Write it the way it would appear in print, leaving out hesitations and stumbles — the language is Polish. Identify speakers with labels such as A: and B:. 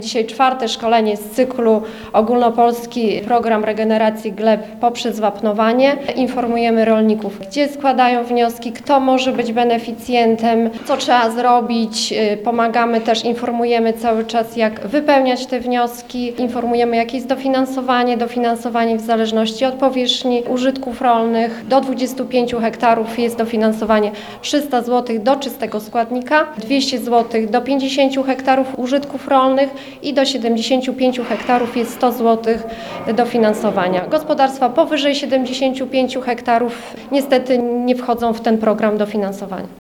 A: Dzisiaj czwarte szkolenie z cyklu ogólnopolski program regeneracji gleb poprzez wapnowanie. Informujemy rolników, gdzie składają wnioski, kto może być beneficjentem, co trzeba zrobić. Pomagamy też, informujemy cały czas, jak wypełniać te wnioski. Informujemy, jakie jest dofinansowanie w zależności od powierzchni użytków rolnych. Do 25 hektarów jest dofinansowanie 300 zł do czystego składnika, 200 zł do 50 hektarów użytków rolnych i do 75 hektarów jest 100 zł dofinansowania. Gospodarstwa powyżej 75 hektarów niestety nie wchodzą w ten program dofinansowania.